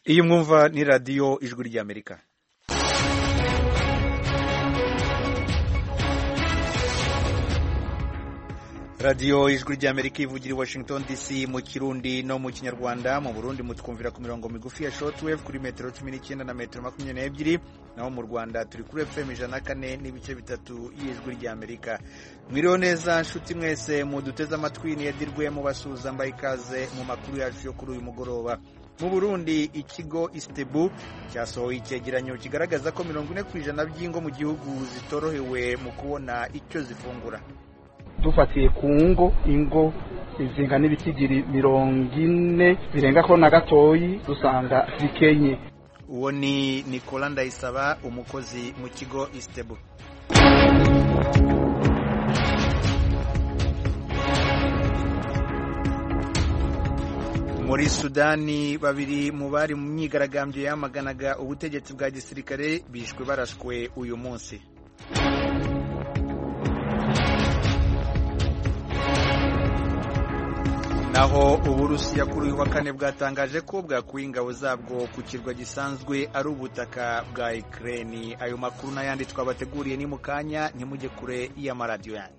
Iyi mwumva ni radiyo ijwi ry'Amerika. radiyo ijwi ry'Amerika ivugira i Washington DC mu Kirundi no mu Kinyarwanda. Mu Burundi mutwumvira ku mirongo migufi ya shortwave kuri metero 19 na metero 22, naho mu Rwanda turi kuri FM 104 n'ibice bitatu y'ijwi ry'Amerika. Mwiriho neza nshuti mwese muduteze amatwi, ni Edirwe mu basuza mbaye ikaze mu makuru yacu yo kuri uyu mugoroba. Mu Burundi ikigo Istebu cyasohoye icyegeranyo kigaragaza ko 40% by'ingo mu gihugu zitorohewe mu kubona icyo zifungura. Dufatiye ku ingo izinga n'ibitigiri 40 birenga ko na gatoyi dusanga zikenye. Uwo ni Nicolas Ndayisaba, umukozi mu kigo Istebu. Muri Sudani babiri mu bari mu myigaragambyo yamaganaga ubutegetsi bwa gisirikare bishwe barashwe uyu munsi. Naho Uburusiya kuri uyu wa kane bwatangaje ko bwakuye ingabo zabwo ku kirwa gisanzwe ari ubutaka bwa Ukraine. Ayo makuru n'ayandi twabateguriye ni mu kanya, ntimujye kure y'amaradiyo yanyu.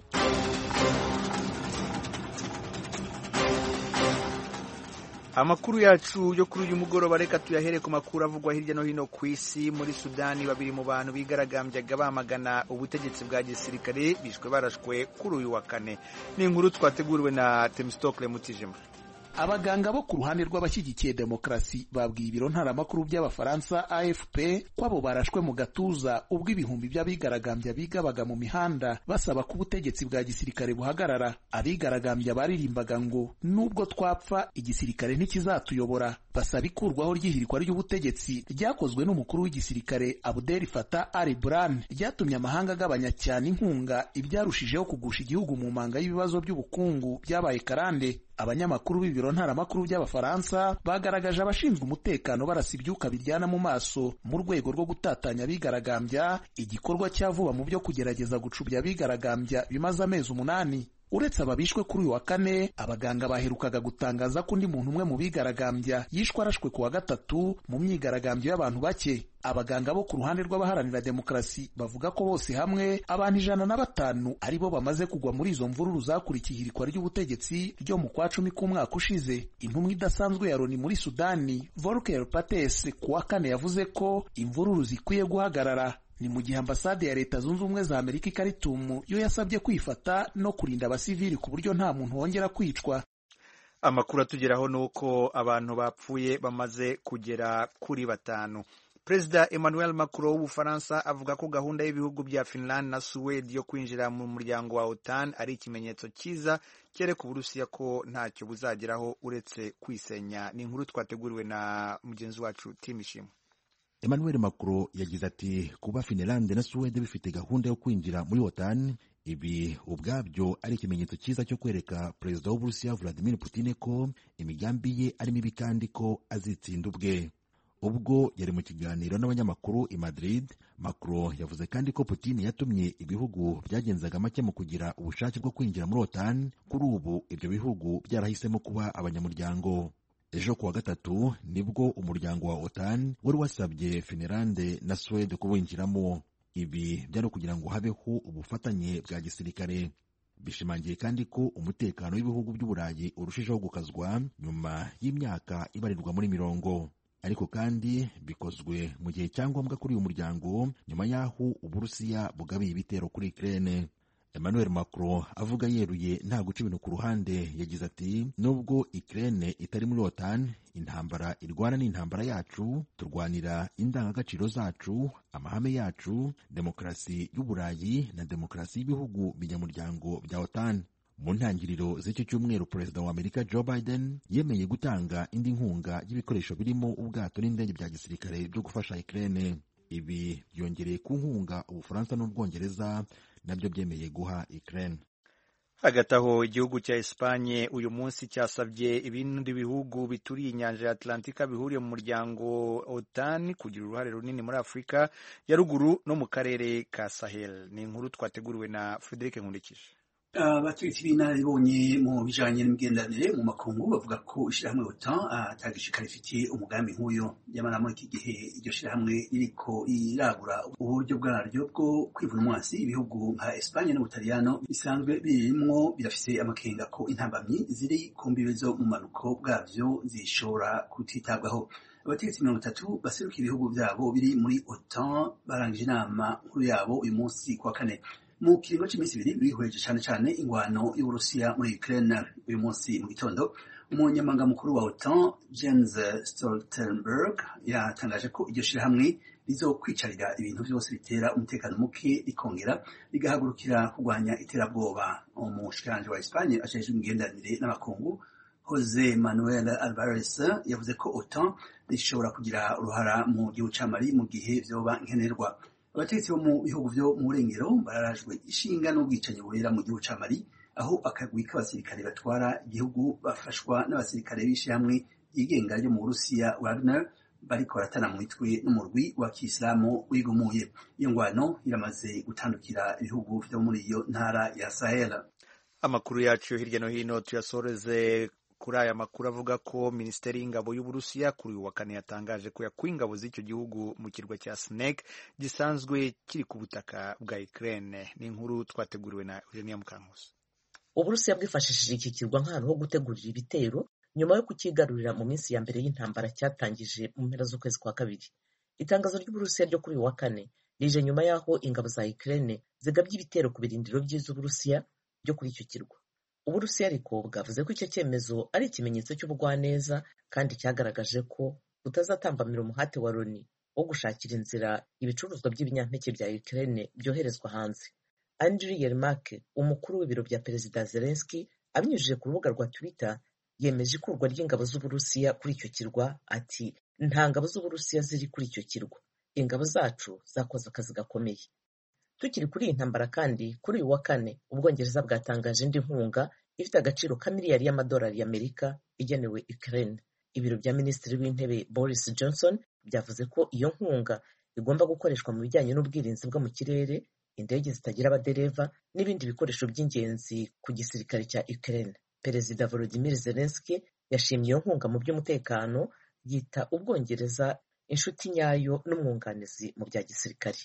Amakuru yacu yo kuri uyu mugoroba reka tuyahere ku makuru avugwa hirya no hino ku isi. Muri Sudani babiri mu bantu bigaragambyaga bamagana ubutegetsi bwa gisirikare bishwe barashwe kuri uyu wa kane. Ni inkuru twateguriwe na Temistokle Mutijima. Abaganga bo ku ruhande rw'abashyigikiye demokarasi babwiye ibiro ntaramakuru by'Abafaransa AFP ko abo barashwe mu gatuza ubwo ibihumbi by'abigaragambya bigabaga mu mihanda basaba ko ubutegetsi bwa gisirikare buhagarara. Abigaragambya baririmbaga ngo nubwo twapfa igisirikare ntikizatuyobora, basaba ikurwaho ry'ihirikwa ry'ubutegetsi ryakozwe n'umukuru w'igisirikare Abdel Fattah al-Burhan, ryatumye amahanga agabanya cyane inkunga, ibyarushijeho kugusha igihugu mu manga y'ibibazo by'ubukungu byabaye karande. Abanyamakuru b'ibiro ntaramakuru by'Abafaransa bagaragaje abashinzwe umutekano barasa ibyuka biryana mu maso mu rwego rwo gutatanya abigaragambya, igikorwa cya vuba mu byo kugerageza gucubya abigaragambya bimaze amezi 8. Uretse ababishwe kuri uyu wa kane, abaganga baherukaga gutangaza ko undi muntu umwe mu bigaragambya yishwe arashwe ku wa gatatu mu myigaragambyo y'abantu bake. Abaganga bo ku ruhande rw'abaharanira demokarasi bavuga ko bose hamwe abantu 105 aribo bamaze kugwa muri izo mvururu zakurikiye ihirikwa ry'ubutegetsi ryo mu kwa 10 k'umwaka ushize. Intumwa idasanzwe ya Loni muri Sudani, Volker Perthes, ku wa kane yavuze ko imvururu zikwiye guhagarara. Ni mu gihe ambasade ya Leta Zunze Ubumwe za Amerika i Khartoum yo yasabye kwifata no kurinda abasivili ku buryo nta muntu wongera kwicwa. Amakuru atugeraho nuko abantu bapfuye bamaze kugera kuri 5. Perezida Emmanuel Macron w'Ubufaransa avuga ko gahunda y'ibihugu bya Finland na Suwede yo kwinjira mu muryango wa OTAN ari ikimenyetso cyiza cyereka Uburusiya ko ntacyo buzageraho uretse kwisenya. Ni inkuru twateguriwe na mugenzi wacu Timishimo. Emmanuel Macron yagize ati kuba Finland na Suwede bifite gahunda yo kwinjira muri OTAN, ibi ubwabyo ari ikimenyetso cyiza cyo kwereka Perezida w'Uburusiya Vladimir Putin ko imigambi ye ari mibi kandi ko azitsinda ubwe. Ubwo yari mu kiganiro n'abanyamakuru i Madrid, Macron yavuze kandi ko Putin yatumye ibihugu byagenzaga make mu kugira ubushake bwo kwinjira muri OTAN, kuri ubu ibyo bihugu byarahisemo kuba abanyamuryango. Ejo kuwa gatatu nibwo umuryango wa OTAN wari wasabye Finland na Suwede kuwinjiramo. Ibi byari kugira ngo habeho ubufatanye bwa gisirikare. Bishimangiye kandi ko umutekano w'ibihugu by'Uburayi urushijeho gukazwa nyuma y'imyaka ibarirwa muri 40. Ariko kandi bikozwe mu gihe cyangombwa kuri uyu muryango nyuma y'aho Uburusiya bugabiye ibitero kuri Ukraine. Emmanuel Macron avuga yeruye nta guca ibintu ku ruhande, yagize ati nubwo Ukraine itari muri OTAN, intambara irwana n'intambara yacu, turwanira indangagaciro zacu, amahame yacu, demokarasi y'Uburayi na demokarasi y'ibihugu binyamuryango bya OTAN. Mu ntangiriro z'icyo cyumweru Perezida wa Amerika Joe Biden yemeye gutanga indi nkunga y'ibikoresho birimo ubwato n'indege bya gisirikare byo gufasha Ukraine. Ibi byongereye ku nkunga Ubufaransa n'Ubwongereza nabyo byemeye guha Ukraine. Hagati aho igihugu cya Espanye uyu munsi cyasabye ibindi bihugu bituriye inyanja ya Atlantika bihuriye mu muryango OTAN kugira uruhare runini muri Afurika ya ruguru no mu karere ka Sahel. Ni inkuru twateguriwe na Frederic Nkundikije. abategetsi b'inararibonye mu bijanye n'imigenderanire mu makungu bavuga ko ishirahamwe OTAN atagishika rifitiye umugambi nk'uyo. Nyamara muri iki gihe iryo shirahamwe ririko iragura uburyo bwaryo bwo kwivuna umwasi, ibihugu nka Espanye n'Ubutaliyano bisanzwe birimwo birafise amakenga ko intambamyi ziri ku mbibe zo mu manuko bwavyo zishobora kutitabwaho. Abategetsi 30 baseruka ibihugu vyabo biri muri OTAN barangije inama nkuru yabo uyu munsi kwa kane. Mu kiringo cy'iminsi ibiri bihweje cane ingwano y'Uburusiya muri Ukraine. Uyu munsi mu gitondo umunyamabanga mukuru wa OTAN Jens Stoltenberg yatangaje ko iryo shirahamwe rizokwicarira ibintu vyose bitera umutekano muke rikongera rigahagurukira kurwanya iterabwoba. Umushikiranganje wa Espanye ajejwe imigenderanire n'abakungu Jose Manuel Alvarez yavuze ko OTAN rishobora kugira uruhara mu gihugu ca Mali mu gihe vyoba nkenerwa. Abategetsi bo mu bihugu vyo mu burengero bararajwe ishinga n'ubwicanyi bubera mu gihugu ca Mali, aho akagwi k'abasirikare batwara igihugu bafashwa n'abasirikare b'ishirahamwe yigenga ryo mu Burusiya Wagner bariko baratana mu mitwe n'umurwi wa Kisilamu wigumuye. Iyo ngwano iramaze gutandukira ibihugu vyo muri iyo ntara ya Sahel. Amakuru yacu hirya no hino tuyasoreze kuri aya makuru avuga ko Minisiteri y'Ingabo y'Uburusiya kuri uyu wa kane yatangaje ko yakuye ingabo z'icyo gihugu mu kirwa cya Snake gisanzwe kiri ku butaka bwa Ukraine. Ni inkuru twateguriwe na Eugenia Mukankusi. Uburusiya bwifashishije iki kirwa nk'ahantu ho gutegurira ibitero nyuma yo kukigarurira mu minsi ya mbere y'intambara cyatangije mu mpera z'ukwezi kwa kabiri. Itangazo ry'Uburusiya ryo kuri uyu wa kane rije nyuma y'aho ingabo za Ukraine zigabye ibitero ku birindiro by'Uburusiya byo kuri icyo kirwa. Uburusiya ariko bwavuze ko icyo cyemezo ari ikimenyetso cy'ubugwaneza kandi cyagaragaje ko butazatambamira umuhate wa Loni wo gushakira inzira ibicuruzwa by'ibinyampeke bya Ukraine byoherezwa hanze. Andriy Yermak, umukuru w'ibiro bya Perezida Zelensky, abinyujije ku rubuga rwa Twitter, yemeje ikurwa ry'ingabo z'Uburusiya kuri icyo kirwa ati nta ngabo z'Uburusiya ziri kuri icyo kirwa, ingabo zacu zakoze akazi gakomeye. Tukiri kuri iyi ntambara kandi kuri uyu wa kane Ubwongereza bwatangaje indi nkunga ifite agaciro ka miliyari y'amadolari y'Amerika igenewe Ukraine. Ibiro bya Minisitiri w'Intebe Boris Johnson byavuze ko iyo nkunga igomba gukoreshwa mu bijyanye n'ubwirinzi bwo mu kirere, indege zitagira abadereva n'ibindi bikoresho by'ingenzi ku gisirikare cya Ukraine. Perezida Volodymyr Zelensky yashimye iyo nkunga mu by'umutekano, yita Ubwongereza inshuti nyayo n'umwunganizi mu bya gisirikare.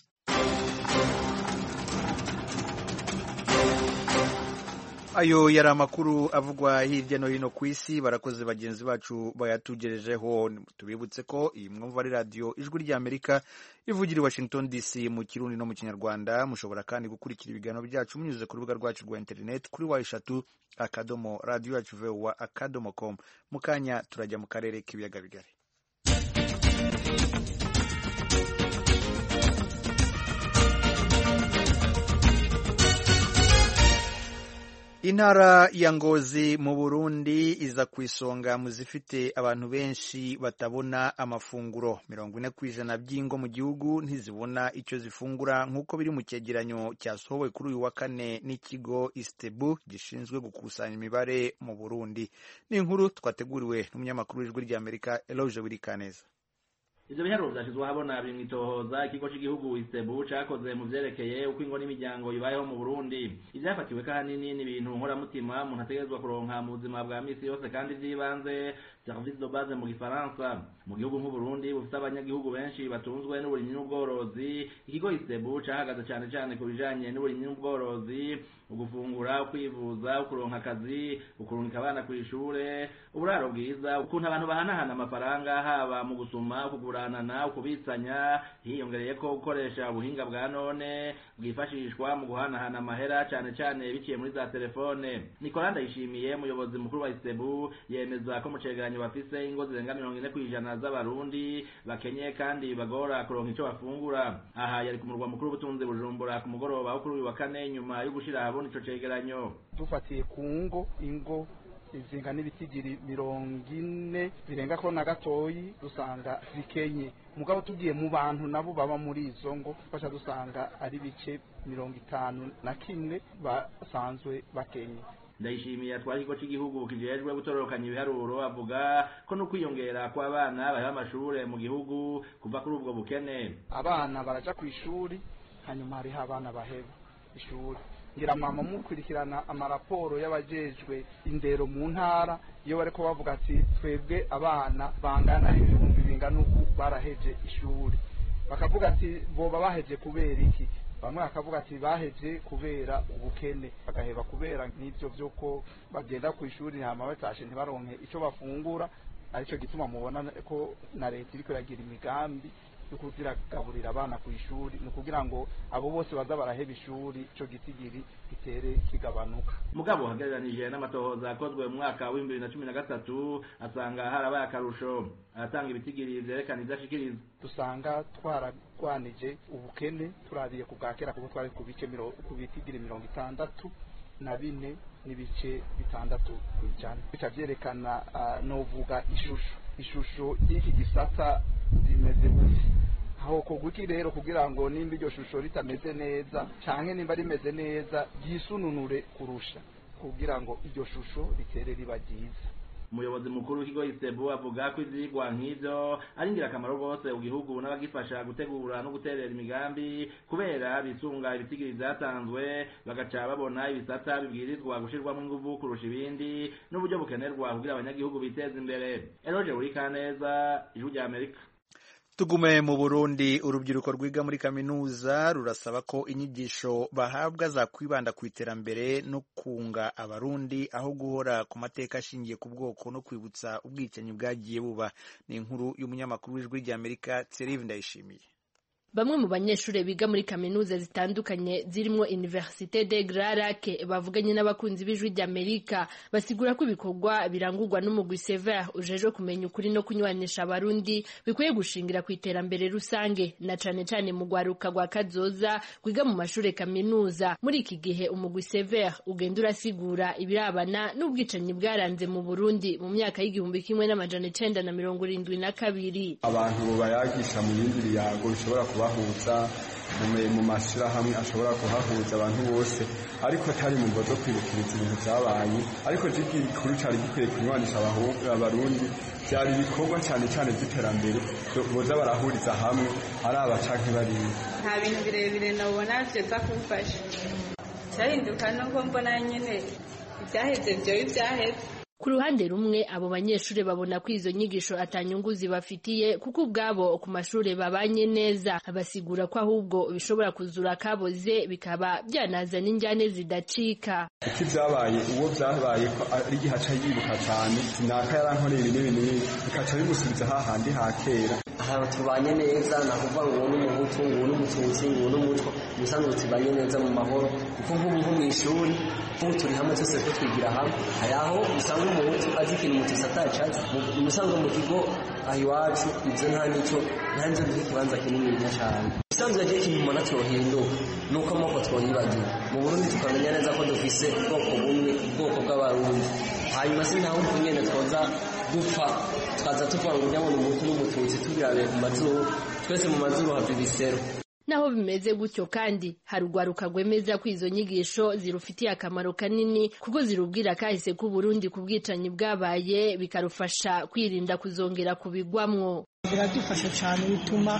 Ayo yari amakuru avugwa hirya no hino ku isi. Barakoze bagenzi bacu bayatugejejeho. Tubibutse ko iyi mwumva ari radio Ijwi ry'Amerika ivugira i Washington DC mu Kirundi no mu Kinyarwanda. Mushobora kandi gukurikira ibiganiro byacu munyuze ku rubuga rwacu rwa internet kuri wa3.radio@voa.com. Mukanya turajya mu karere k'ibiyaga bigari. Intara ya Ngozi mu Burundi iza ku isonga mu zifite abantu benshi batabona amafunguro. 40% by'ingo mu gihugu ntizibona icyo zifungura nk'uko biri mu cyegeranyo cyasohowe kuri uyu wa kane n'ikigo Istebu gishinzwe gukusanya imibare mu Burundi. Ni inkuru twateguriwe n'umunyamakuru w'Ijwi ry'Amerika Eloge Wirikaneza. Ivyo biharuro vyashizwe habona biri mwitohoza ikigo cy'igihugu Istebu cakoze mu vyerekeye uko ingo n'imiryango ibayeho mu Burundi. Ivyafatiwe kanini ni ibintu nkoramutima umuntu ategerezwa kuronka mu buzima bwa misi yose kandi vyibanze service de base mu Gifaransa. Mu gihugu nk'u Burundi bufite abanyagihugu benshi batunzwe n'uburimyi n'ubworozi, ikigo Istebu cahagaze cyane ku bijanye n'uburimyi n'ubworozi, ugufungura, kwivuza, kuronka akazi, ukurungika abana ku ishure, uburaro bwiza, ukuntu abantu bahanahana amafaranga haba mu gusuma, kuguranana, ukubitsanya, hiyongereye ko gukoresha ubuhinga bwa none bwifashishwa mu guhanahana amahera cyane biciye muri za telefone. Nicolas Ndayishimiye umuyobozi mukuru wa Istebu yemeza ko mu cegeranyo bafise ingo zirenga 40% z'abarundi bakenye kandi bagora kuronka ico bafungura. Aha yari ku murwa mukuru w'ubutunzi Bujumbura ku mugoroba wo kuri uyu wa kane nyuma yo gushira habona ico cegeranyo. Dufatiye ku ingo izinga n'ibitigiri 40 birenga ko na gatoyi dusanga zikenye. Mugabo tugiye mu bantu nabo baba muri izo ngo basha dusanga ari bice 51 basanzwe bakenye. Ndayishimiye atwara ikigo cy'igihugu kijejwe gutororokanya ibiharuro avuga ko no kwiyongera kw'abana bari amashure mu gihugu kuva kuri ubwo bukene. Abana baraja ku ishuri hanyuma hari abana baheba ishuri ngira mama mukurikirana amaraporo y'abajejwe indero mu ntara iyo bariko bavuga ati twebwe abana bangana ibihumbi bingana uku baraheje ishuri, bakavuga ati boba baheje kubera iki, bamwe bakavuga ati baheje kubera ubukene, bagaheba kubera nk'ivyo vyuko bagenda ku ishuri hama batashe ntibaronke ico bafungura. Arico gituma mubona ko na leta iriko iragira imigambi yo kuziragaburira abana ku ishuri, ni kugira ngo abo bose baza baraheba ishuri ico gitigiri gitere kigabanuka. Mugabo hagaranije n'amatohoza akozwe mu mwaka wa 2013 asanga harabaye akarusho, atanga ibitigiri vyerekana ivyashikiriza. Dusanga twaragwanije ubukene turabiye ku bwakera kuko twari ku bitigiri 64 n'ibice 6 kwijana. Bikavyerekana novuga ishusho y'iki gisata zimeze gute, aho kugwiki rero kugira ngo nimba iryo shusho ritameze neza canke nimba rimeze neza yisununure kurusha kugira ngo iryo shusho ritere riba ryiza. Umuyobozi mukuru w'ikigo Istebu avuga ko ivyigwa nk'ivyo ari ingirakamaro rwose mu gihugu n'abagifasha gutegura no guterera imigambi kubera bisunga ibitigiri vyatanzwe bagaca babona ibisata bibwirizwa gushirwamo inguvu kurusha ibindi n'uburyo bukenerwa kugira abanyagihugu biteze imbere. Eroje Urikaneza, Ijwi rya Amerika. Tugume mu Burundi, urubyiruko rwiga muri kaminuza rurasaba ko inyigisho bahabwa za kwibanda ku iterambere no kunga abarundi aho guhora ku mateka ashingiye ku bwoko no kwibutsa ubwicanyi bwagiye buba. Ni inkuru y'umunyamakuru w'Ijwi rya Amerika Thierry Ndayishimiye. Bamwe mu banyeshure biga muri kaminuza zitandukanye zirimo Université des Grands Lacs bavuganye n'abakunzi b'Ijwi rya Amerika basigura ko ibikorwa birangurwa n'umugwi Sever ujeje kumenya ukuri no kunywanisha abarundi bikwiye gushingira ku iterambere rusange na cane cane mu gwaruka gwa kazoza kwiga mu mashure kaminuza. Muri iki gihe umugwi Sever ugenda urasigura ibirabana n'ubwicanyi bwaranze mu Burundi mu myaka y'1972. Abantu bayagisha mu yindi biyago bishobora bahuza mu mashirahamwe ashobora kuhahuza abantu bose, ariko atari mu mvo zo kwibukiriza ibintu vyabaye, ariko igikuru cari gikwiye kunywanisha abarundi vyari ibikorwa cane cane vy'iterambere boza barahuriza hamwe ari abacanke bariya. Nta bintu birebire nabona vyoza kumfasha, cyahinduka nuko mbona nyene ivyaheze vyo ivyaheze. Ku ruhande rumwe abo banyeshure babona ko izo nyigisho atanyungu zibafitiye kuko ubwabo ku mashure babanye neza, abasigura ko ahubwo bishobora kuzura kaboze bikaba byanazana injyane zidacika. Iki vyabaye uwo vyabaye ko ari gihaca yibuka cyane sinaka yarankoreye ibintu bikaca bimusubiza hahandi hakera. Aha tubanye neza nakuvuga ngo n'umuhutu ngo n'umututsi ngo n'umutwa musanzwe tubanye neza mu mahoro kuko nko mu ishuri ubu turi hamwe twese ko twigira hamwe. Ayaho usanga umuhutu azi ikintu umututsi atacazi umusanzwe mu kigo ahiwacu ibyo nta nico ntanze n'ikibanza kinini cyane. Usanzwe je ikintu umuntu atohinduka nuko amoko twonyibagira mu Burundi tukamenya neza ko dufise ubwoko bumwe ubwoko bw'abarundi, hanyuma se naho nyene twoza dupfa twaza tuvuga ngo nyabona umuhutu n'umututsi tubirabe mu mazuru twese mu mazuru hava ibisero. Naho bimeze gutyo kandi hari urwaruka rwemeza ko izo nyigisho zirufitiye akamaro kanini kuko zirubwira kahise ku Burundi ku bwicanyi bwabaye bikarufasha kwirinda kuzongera kubigwamwo. Biradufasha cyane bituma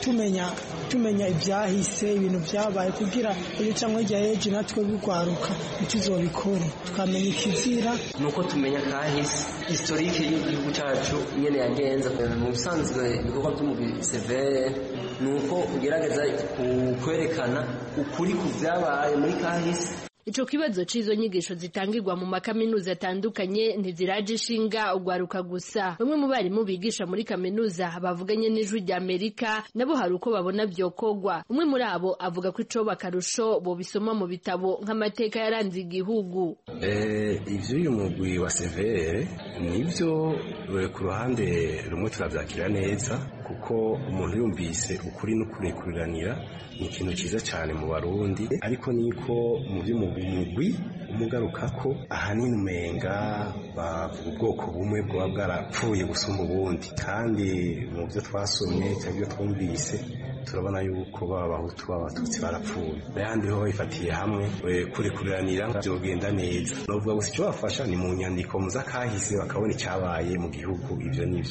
tumenya ibyahise ibintu byabaye kugira ibicamwe rya ejo natwe bigwaruka ntituzobikore tukamenya ikizira nuko tumenya kahise historique y'igihugu cyacu nyene yagenze. Mu busanzwe ibikorwa by'umugwi Sever nuko ugerageza kwerekana ukuri ku byabaye muri kahise. Ico kibazo cizo nyigisho zitangirwa mu makaminuza atandukanye ntiziraje ishinga ugwaruka gusa. Bamwe mu barimu bigisha muri kaminuza bavuganye n'Ijwi rya Amerika nabo hari uko babona vyokogwa. Umwe muri abo avuga ko ico bakarusho bo bisoma mu bitabo nk'amateka yaranze igihugu. Ivyo uyu mugwi wa Sever nivyo ku ruhande rumwe turavyakira neza kuko umuntu yumvise ukuri n'ukurekuranira ni ikintu ciza cyane mu Barundi, ariko niko mu by'umugwi umugaruka ko ahanini umenga bavuga ubwoko bumwe bwaba bwarapfuye gusumba ubundi, kandi mu byo twasomye cyangwa ibyo twumvise turabona yuko b'abahutu b'abatutsi barapfuye, n'ahandi ho babifatiye hamwe kurekuranira byogenda neza. Novuga gusa icyo bafasha ni mu nyandiko muzakahise bakabona icyabaye mu gihugu, ivyo nivyo.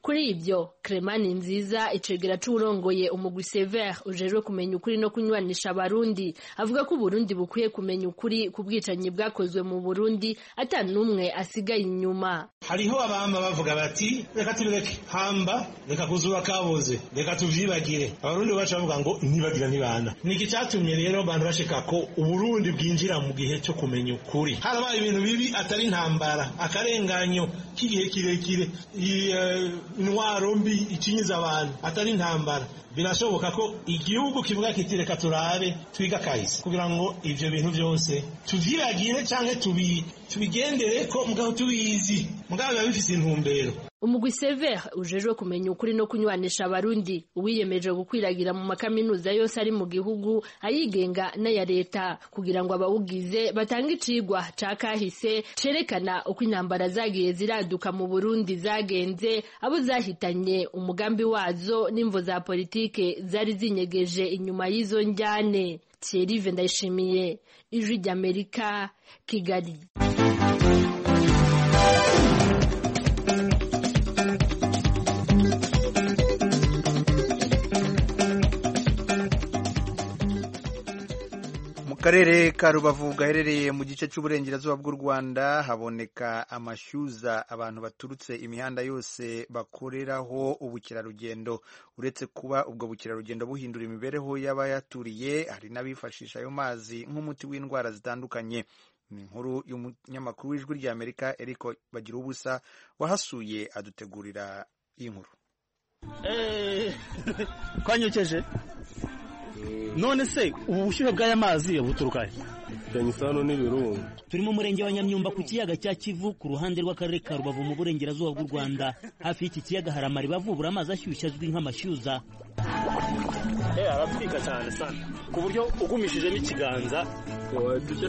Kuri ibyo Clemani Nziza icegera c'urongoye umugwi Sever ujejwe kumenya ukuri no kunywanisha abarundi avuga ko Burundi bukwiye kumenya ukuri ku bwicanyi bwakozwe mu Burundi atanumwe asigaye inyuma. Hariho abama bavuga bati reka tubireke hamba reka kuzura kaboze reka tuvyibagire. Abarundi bacu bavuga ngo ntibagira ntibana. Niki cyatumye rero abantu bashika ko Uburundi bwinjira mu gihe cyo kumenya ukuri. Harabaye ibintu bibi atari intambara akarenganyo kigihe kirekire intwaro mbi icinyiza abantu atari intambara. Birashoboka ko igihugu kivuga kiti reka turabe twiga kahise kugira ngo ivyo bintu byose tuvyiragire canke tubigendere ko mugabo tubizi mugabo biba bifise intumbero. Umugwi Sever ujejwe kumenya ukuri no kunywanisha abarundi uwiyemeje gukwiragira mu makaminuza yose ari mu gihugu ayigenga n'aya leta kugira ngo abawugize batanga icigwa ca kahise cerekana uko intambara zagiye ziraduka mu Burundi zagenze, abo zahitanye, umugambi wazo n'imvo za politike zari zinyegeje inyuma y'izo njyane. Thierry Ndayishimiye, Ijwi ry'Amerika, Kigali. Karere ka Rubavu gaherereye mu gice cy'uburengerazuba bw'u Rwanda haboneka amashyuza abantu baturutse imihanda yose bakoreraho ubukerarugendo. Uretse kuba ubwo bukerarugendo buhindura imibereho y'abayaturiye, hari n'abifashisha ayo mazi nk'umuti w'indwara zitandukanye. Ni inkuru y'umunyamakuru w'Ijwi ry'Amerika Eric Bagirubusa wahasuye adutegurira iyi nkuru. Kwanyokeje none se ubushyuhe bw'aya mazi buturuka he? Isano n'ibirunga. Turi mu murenge wa Nyamyumba ku kiyaga cya Kivu ku ruhande rw'akarere ka Rubavu mu burengerazuba bw'u Rwanda. Hafi y'iki kiyaga hari amariba avubura amazi ashyushye azwi nk'amashyuza. Arapfika cyane sana ku buryo ugumishije n'ikiganza dushya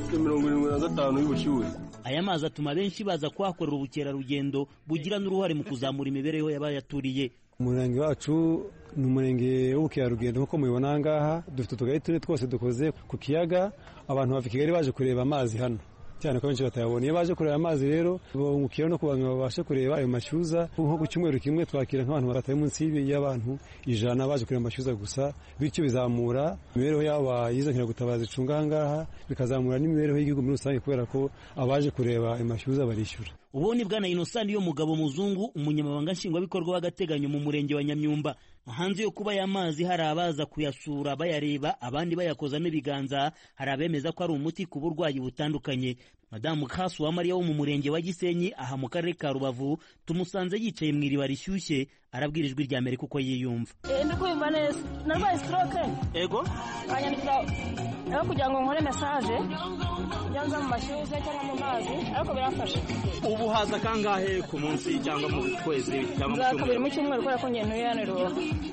75 y'ubushyuhe. Aya mazi atuma benshi baza kuhakorera ubukerarugendo bugira n'uruhare mu kuzamura imibereho y'abayaturiye. Umurenge wacu ni umurenge w'ubukerarugendo nk'uko mubibona ngaha, dufite utugari tune twose dukoze ku kiyaga. Abantu bava Kigali baje kureba amazi hano cyane ko benshi batayabona. Iyo baje kureba amazi rero bungukira no kubantu babashe kureba ayo mashyuza. Nko ku cyumweru kimwe twakira nk'abantu batari munsi y'abantu 100 baje kureba amashyuza gusa, bityo bizamura imibereho y'aba yizo nkiragutabaza icunga ngaha, bikazamura n'imibereho y'igihugu muri rusange kubera ko abaje kureba ayo mashyuza barishyura. Ubu ni Bwana Innocent yo mugabo muzungu, umunyamabanga nshingwabikorwa w'agateganyo mu murenge wa Nyamyumba. Hanze yo kuba y'amazi hari abaza kuyasura bayareba, abandi bayakozamo ibiganza. Hari abemeza ko ari umuti ku burwayi butandukanye. Madamu Kasu wa Mariya wo mu murenge wa Gisenyi aha mu karere ka Rubavu tumusanze yicaye mu iriba rishyushye, arabwira Ijwi ry'Amerika uko yiyumva. Ndikumva neza, narwaye stroke. Ego Anyandikira aho kugira ngo nkore message yanza mu mashyuza cyangwa mu mazi, ariko birafasha. Ubu haza kangahe ku munsi cyangwa mu kwezi cyangwa mu cyumweru kubera ko ngiye ntuyaniro.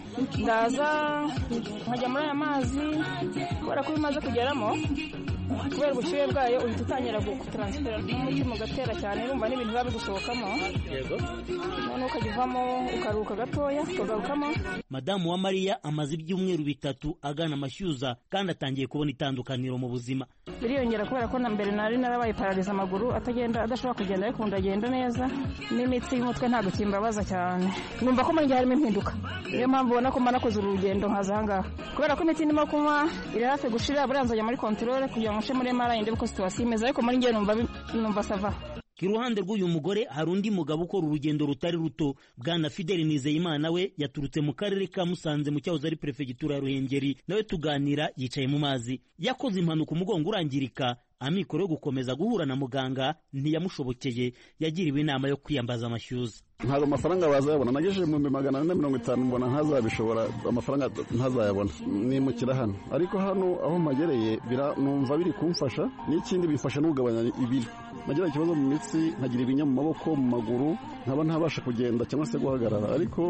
Ndaza nkajya muri aya mazi kubera ko bimaze kugeramo, kubera ubushyuhe bwayo uhita utangira gutaransifera n'umutima ugatera cyane, urumva n'ibintu biba bigusohokamo. Yego none ukajya uvamo ukaruhuka gatoya ukagarukamo. Madamu wa Mariya amaze ibyumweru 3 agana amashyuza kandi atangiye kubona itandukaniro mu buzima. Biriyongera kubera ko na mbere nari narabaye paraliza amaguru atagenda adashobora kugenda, ariko ndagenda neza, n'imitsi y'umutwe ntabwo kimbabaza cyane. Numva ko muri harimo impinduka, niyo mpamvu ubona ko manakoze urugendo nkaza ahangaha, kubera ko imiti ndimo kunywa iri hafi gushira. Buranzajya muri controle kugira ngo nshe muri MRI ndebe ko situation imeze, ariko muri ngiye numva sava. Kiruhande rw'uyu mugore hari undi mugabo ukora urugendo rutari ruto. Bwana Fidel Nizeyimana we yaturutse mu karere ka Musanze mu cyahoze ari prefegitura ya Ruhengeri. Nawe tuganira yicaye mu mazi, yakoze impanuka umugongo urangirika, amikoro yo gukomeza guhura na muganga ntiyamushobokeye, yagiriwe inama yo kwiyambaza amashyuza. Ntabwo amafaranga bazayabona, nagejeje mu 450 mbona ntazabishobora, amafaranga ntazayabona, nimukira hano. Ariko hano aho magereye numva biri kumfasha, n'ikindi bifasha no kugabanya ibiro. Nagira ikibazo mu mitsi, nkagira ibinya mu maboko, mu maguru, nkaba ntabasha kugenda cyangwa se guhagarara. Ariko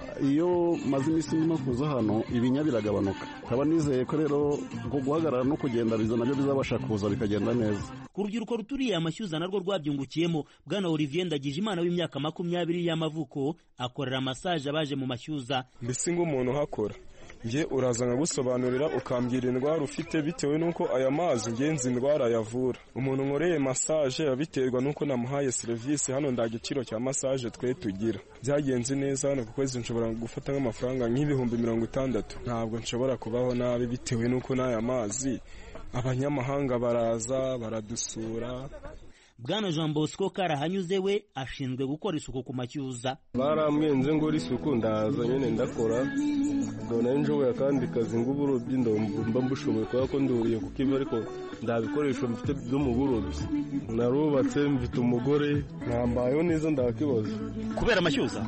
iyo maze iminsi ndimo kuza hano ibinya biragabanuka. Nkaba nizeye ko rero ngo guhagarara no kugenda biza nabyo bizabasha kuza bikagenda neza. Ku rubyiruko ruturiye amashyuza narwo rwabyungukiyemo. Bwana Olivier Ndagijimana w'imyaka 20 y'amavuko akorera massage abaje mu mashyuza. Mbese ngo umuntu hakora nge uraza nkagusobanurira ukambwira indwara ufite bitewe n'uko aya mazi ngenzi indwara yavura. Umuntu nkoreye massage abiterwa n'uko namuhaye serivisi hano nda giciro cya massage twe tugira. Byagenze neza hano ku kwezi nshobora gufata nk'amafaranga nk'ibihumbi 60. Ntabwo nshobora kubaho nabi bitewe n'uko n'aya mazi abanyamahanga baraza baradusura. Bwana Jean Bosco Karahanyuze we ashinzwe gukora isuku ku Macyuza. Baramwenze ngo isuku ndaza nyene ndakora ndona njowe akandi kazi ng'uburobyi ndomba mbushoboye kwa ko nduriye kukiva ariko ndabikoresho mfite byo mu burobyi. Narubatse mfite umugore nambayeho neza ndakibazo kubera Amashyuza.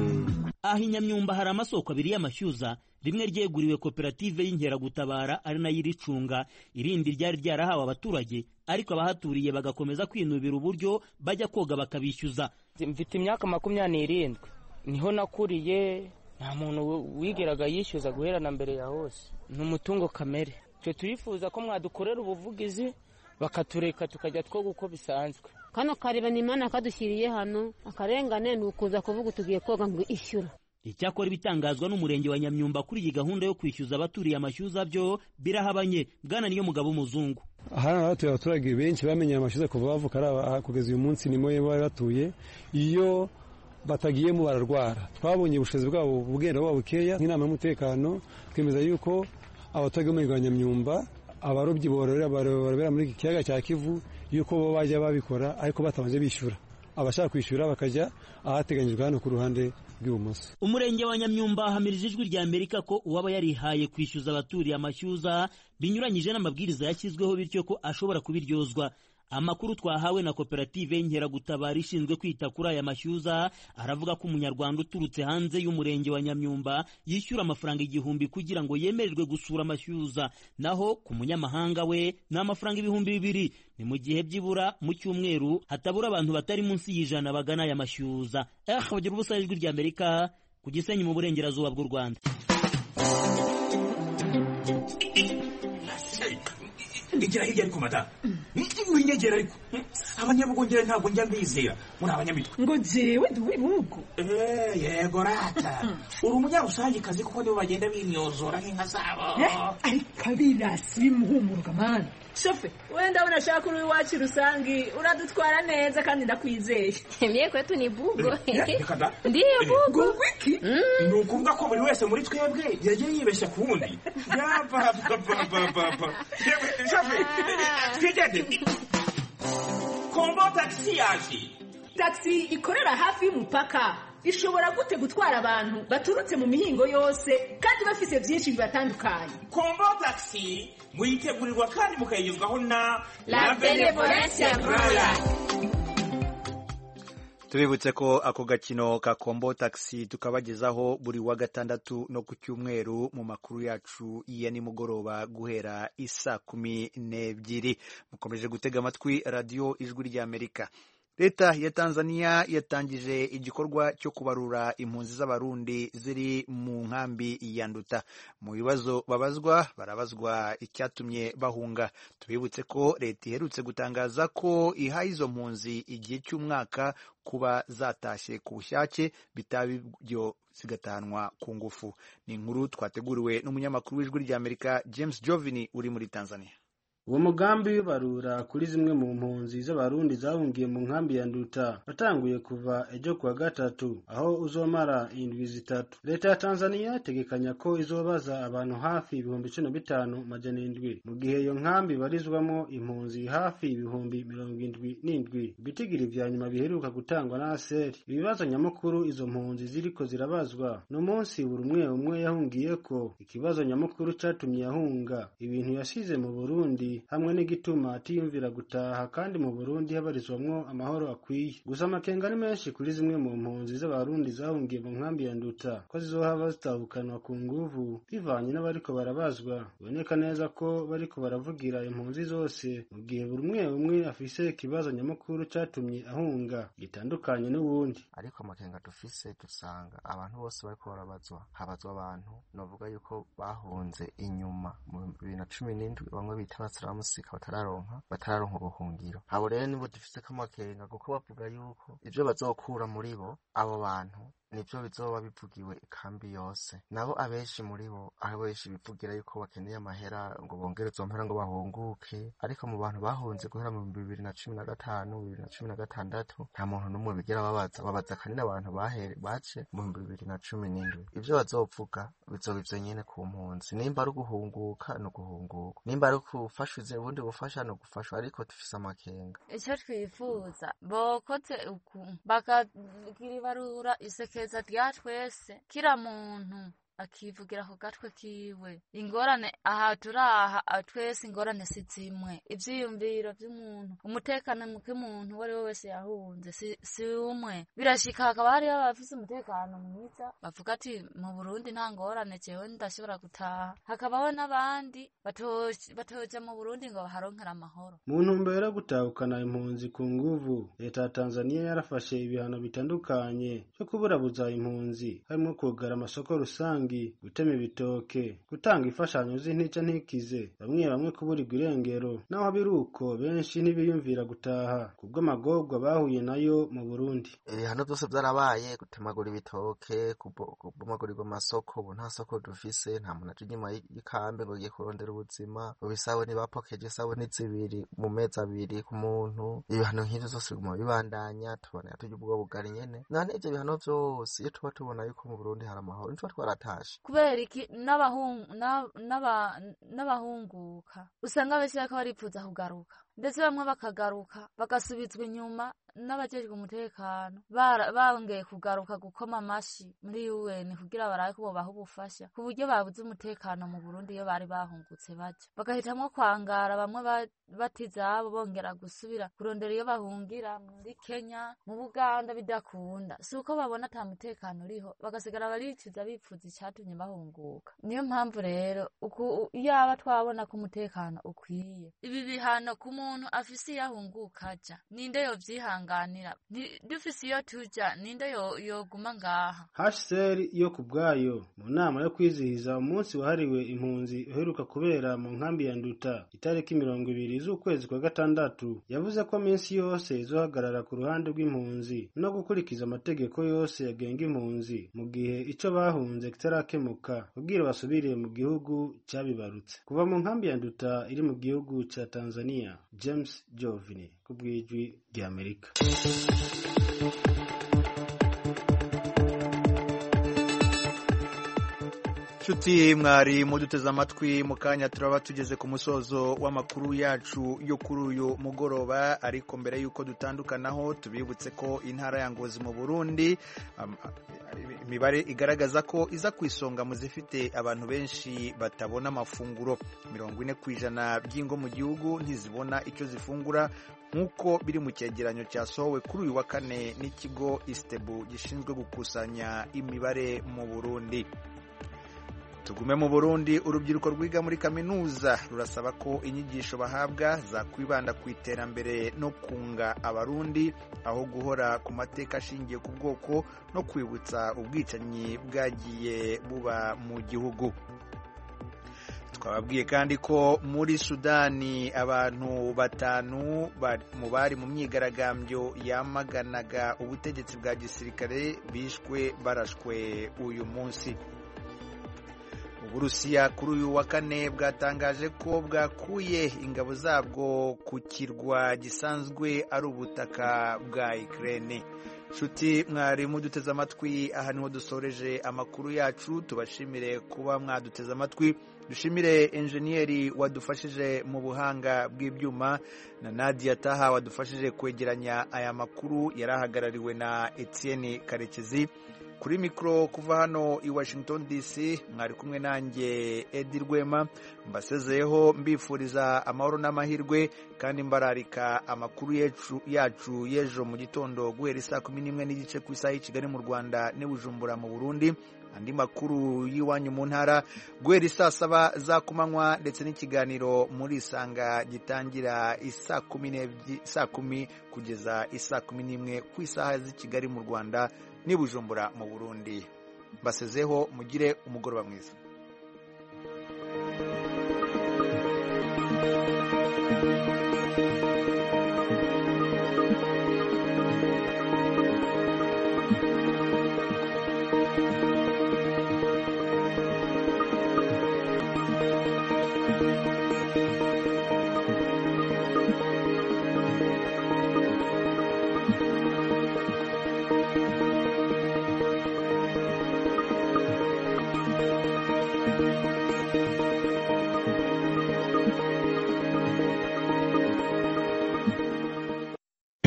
Aho Nyamyumba hari amasoko abiri y'amashyuza, rimwe ryeguriwe koperative y'Inkeragutabara ari nayo iricunga, irindi ryari ryarahawe abaturage ariko abahaturiye bagakomeza kwinubira uburyo bajya koga bakabishyuza. Mfite imyaka 27 niho nakuriye, nta muntu wigeraga yishyuza guhera na mbere ya hose, n'umutungo kamere. Twe turifuza ko mwadukorera ubuvugizi bakatureka tukajya twoga uko bisanzwe. Kano kareba ni Imana kadushyiriye hano, akarengane nukuza kuvuga tugiye koga ngo ishyura. Icyakora ibitangazwa n'umurenge wa Nyamyumba kuri iyi gahunda yo kwishyuza abaturiye amashyuza byo birahabanye. Bwana niyo mugabo umuzungu. Aha hatuye abaturage benshi bamenye amashyuza kuva bavuka kugeza uyu munsi nimo bari batuye. Iyo batagiyemo bararwara. Twabonye ubushobozi bwabo bugenda bwa bukeya nk'inama y'umutekano, twemeza yuko abaturage mu Nyamyumba abarobyi bororera muri kiyaga cya Kivu yuko bo bajya babikora ariko batabanje bishyura. Abashaka kwishyura bakajya ahateganyijwe hano ku ruhande rw'ibumoso. Umurenge wa Nyamyumba hamirije ijwi rya Amerika ko uwaba yarihaye kwishyuza abaturiye amashyuza binyuranyije n'amabwiriza yashyizweho bityo ko ashobora kubiryozwa. Amakuru twahawe na koperative y'Inkeragutabara ishinzwe kwita kuri aya mashyuza aravuga ko umunyarwanda uturutse hanze y'umurenge wa Nyamyumba yishyura amafaranga 1000 kugira ngo yemererwe gusura amashyuza, naho ku munyamahanga we ni amafaranga 2000. Ni mu gihe byibura mu cyumweru hatabura abantu batari munsi y'ijana bagana aya mashyuza. Bagira ubusa ijwi rya Amerika ku Gisenyi mu burengerazuba bw'u Rwanda. Igira hirya ariko mada winyegera ariko abanyabugongera ntabwo njya mbizera muri abanyamitwe ngo jewe duwe bugo yego rata uri umunyarusangi kazi kuko nibo bagenda binyozora nk'inka zabo ariko birasi bimuhumuruka mana shofe wenda unashaka uri wacu rusangi uradutwara neza kandi ndakwizeye mie kwetu ni bugo ndiyo bugo wiki ni ukuvuga ko buri wese muri twebwe yagiye yibeshya ku wundi yababa twigende kombo taxi yaje. Taxi ikorera hafi y'umupaka ishobora gute gutwara abantu baturutse mu mihingo yose kandi bafise byinshi bibatandukanye. Kombo taxi muyitegurirwa kandi mukayigezwaho na La Benevolencia Royal. Tubibutse ko ako gakino ka Kombo Taxi tukabagezaho buri wa gatandatu no ku cyumweru mu makuru yacu ya nimugoroba guhera isa 12. Mukomeje gutega amatwi radio Ijwi rya Amerika. Leta ya Tanzania yatangije igikorwa cyo kubarura impunzi z'abarundi ziri mu nkambi ya Nduta. Mu bibazo barabazwa icyatumye bahunga. Tubibutse ko leta iherutse gutangaza ko ihaye izo mpunzi igihe cy'umwaka kuba zatashye ku bushake bitabyo zigatanwa ku ngufu. Ni inkuru twateguriwe n'umunyamakuru w'Ijwi rya Amerika James Jovini uri muri Tanzania. Uwo mugambi w'ibarura kuri zimwe mu mpunzi z'abarundi zahungiye mu nkambi ya Nduta watanguye kuva ejo kuwa gatatu aho uzomara indwi zitatu. Leta ya Tanzania itegekanya ko izobaza abantu hafi 15,700 mu gihe iyo nkambi barizwamo impunzi hafi 77,000. Ibitigiri vya nyuma biheruka gutangwa na ASER. Ibibazo nyamukuru izo mpunzi ziriko zirabazwa no munsi buri umwe yahungiyeko. Ikibazo nyamukuru catumye yahunga ibintu yasize mu Burundi hamwe n'igituma atiyumvira gutaha kandi mu Burundi habarizwamwo amahoro akwiye. Gusa amakenga ni menshi kuri zimwe mu mpunzi z'abarundi zahungiye mu nkambi ya Nduta ko zizohava zitahukanwa ku nguvu bivanye n'abariko barabazwa. Biboneka neza ko bariko baravugira impunzi zose mu gihe buri umwe afise ikibazo nyamukuru catumye ahunga gitandukanye n'ubundi. Ariko amakenga dufise dusanga abantu bose bariko barabazwa habazwa abantu novuga yuko bahunze inyuma mu 2017 bamwe bita musika batararonka ubuhungiro. Abo rero nibo dufise kamakenga kuko bavuga yuko ivyo bazokura muri bo abo bantu nivyo bizoba bivugiwe ikambi yose. Nabo abenshi muri bo abenshi bivugira yuko bakeneye amahera ngo bongereze mpera ngo bahunguke, ariko mu bantu bahunze guhera mu 2015 2016 nta muntu n'umwe bigira babaza kanini abantu bace mu 2017. Ivyo bazovuga bizoba ivyo nyene ku mpunzi, nimba ari guhunguka no guhunguka, nimba ari gufasha ubundi gufasha no gufasha, ariko tufise amakenga. Icyo twifuza bokoze uku bakagira ibarura isekeza rya twese, kira muntu akivugira ku gatwe kiwe. Ingorane aha turaha twese ingorane si zimwe, ivyiyumviro vy'umuntu, umutekano muke muntu uwo ari we wese yahunze si umwe. Birashika hakaba hariho abafise umutekano mwiza bavuga ati mu Burundi nta ngorane jewe ndashobora gutaha, hakabaho n'abandi batoja mu Burundi ngo baharonkera amahoro. Mu ntumbero yo gutahukana impunzi ku nguvu, leta ya Tanzania yarafashe ibihano bitandukanye cyo kuburabuza impunzi, harimo kugara amasoko rusangi, gutema ibitoke, gutanga imfashanyo z'intica ntikize, bamwe kuburirwa irengero. Naho biruko benshi ntibiyumvira gutaha kubw'amagorwa bahuye nayo mu Burundi. Hano byose byarabaye, gutemagura ibitoke, kubomagurirwa amasoko. Ubu nta soko dufise, nta muntu aje inyuma y'ikambi ngo agiye kurondera ubuzima. Ubisabone bapokeje isabune zibiri mu mezi abiri ku muntu. Ibihano nk'ivyo zose biguma bibandanya, tubona tujya ubwo bugari nyene. None ivyo bihano vyose iyo tuba tubona yuko mu Burundi hari amahoro, ntitwa twarataha. Kubera iki n'abahunguka usanga benshi bariko baripfuza kugaruka, ndetse bamwe bakagaruka bagasubizwa inyuma n'abajejwe umutekano bongeye kugaruka gukoma amashi muri UN kugira barabe ko bobaha ubufasha, ku buryo babuze umutekano mu Burundi iyo bari bahungutse baje bagahitamwo kwangara. Bamwe batizabo bongera gusubira kurondera iyo bahungira muri Kenya, mu Buganda bidakunda, si uko babona ata mutekano uriho, bagasigara baricuza bipfuza icatumye bahunguka. Niyo mpamvu rero yaba twabona ko umutekano ukwiye, ibi bihano ku muntu afise iyo ahunguka aja, ninde yovyihanganira? Dufise iyo tuja, ninde yoguma ngaha? HCR yo kubwayo mu nama yo kwizihiza umunsi wahariwe impunzi uheruka kubera mu nkambi ya Nduta itariki 20 z'ukwezi kwa gatandatu, yavuze ko minsi yose izohagarara ku ruhande rw'impunzi no gukurikiza amategeko yose yagenga impunzi mu gihe ico bahunze kitarakemuka kugira basubire mu gihugu cyabibarutse. Kuva mu nkambi ya Nduta iri mu gihugu ca Tanzania, James Jovini kubwijwi rya Amerika. Nshuti mwari muduteze amatwi, mu kanya turaba tugeze ku musozo w'amakuru yacu yo kuri uyu mugoroba, ariko mbere yuko dutandukanaho tubibutse ko intara ya Ngozi mu Burundi imibare igaragaza ko iza ku isonga mu zifite abantu benshi batabona amafunguro. 40% by'ingo mu gihugu ntizibona icyo zifungura, nk'uko biri mu cyegeranyo cyasohowe kuri uyu wa kane n'ikigo Istebu gishinzwe gukusanya imibare mu Burundi. Tugume mu Burundi, urubyiruko rwiga muri kaminuza rurasaba ko inyigisho bahabwa zakwibanda ku iterambere no kunga abarundi aho guhora ku mateka ashingiye ku bwoko no kwibutsa ubwicanyi bwagiye buba mu gihugu. Twababwiye kandi ko muri Sudani abantu 5 bari mu myigaragambyo yamaganaga ubutegetsi bwa gisirikare bishwe barashwe uyu munsi. Uburusiya kuri uyu wa kane bwatangaje ko bwakuye ingabo zabwo ku kirwa gisanzwe ari ubutaka bwa Ukraine. Nshuti mwari muduteze amatwi, aha niho dusoreje amakuru yacu. Tubashimire kuba mwaduteze amatwi, dushimire enjeniyeri wadufashije mu buhanga bw'ibyuma na Nadia Taha wadufashije kwegeranya aya makuru, yarahagarariwe na Etienne Karekezi. Kuri mikro kuva hano i Washington DC mwari kumwe nanjye Edi Rwema, mbasezeyeho mbifuriza amahoro n'amahirwe kandi mbararika amakuru yacu y'ejo mu gitondo guhera 11:30 ku isaha y'Kigali mu Rwanda ne Bujumbura mu Burundi, andi makuru y'iwanyu mu ntara guhera 7:00 za kumanywa, ndetse n'ikiganiro muri Isanga gitangira 10:00 kugeza 11:00 ku isaha z'i Kigali mu Rwanda ni Bujumbura mu Burundi. Basezeho mugire umugoroba mwiza.